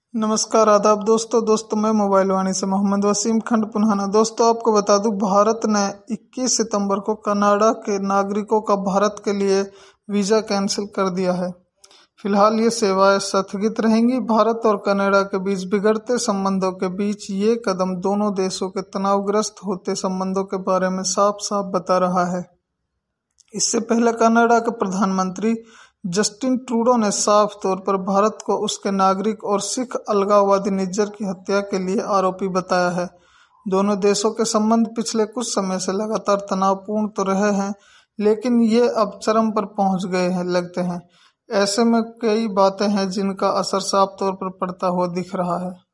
नमस्कार आदाब दोस्तों मैं मोबाइल वाणी से मोहम्मद वसीम खंड पुनहाना। दोस्तों आपको बता दूं, भारत ने 21 सितंबर को कनाडा के नागरिकों का भारत के लिए वीज़ा कैंसिल कर दिया है। फिलहाल ये सेवाएं स्थगित रहेंगी। भारत और कनाडा के बीच बिगड़ते संबंधों के बीच ये कदम दोनों देशों के तनावग्रस्त होते संबंधों के बारे में साफ साफ बता रहा है। इससे पहले कनाडा के प्रधानमंत्री जस्टिन ट्रूडो ने साफ तौर पर भारत को उसके नागरिक और सिख अलगाववादी निज्जर की हत्या के लिए आरोपी बताया है। दोनों देशों के संबंध पिछले कुछ समय से लगातार तनावपूर्ण तो रहे हैं, लेकिन ये अब चरम पर पहुंच गए हैं लगते हैं। ऐसे में कई बातें हैं जिनका असर साफ तौर पर पड़ता हुआ दिख रहा है।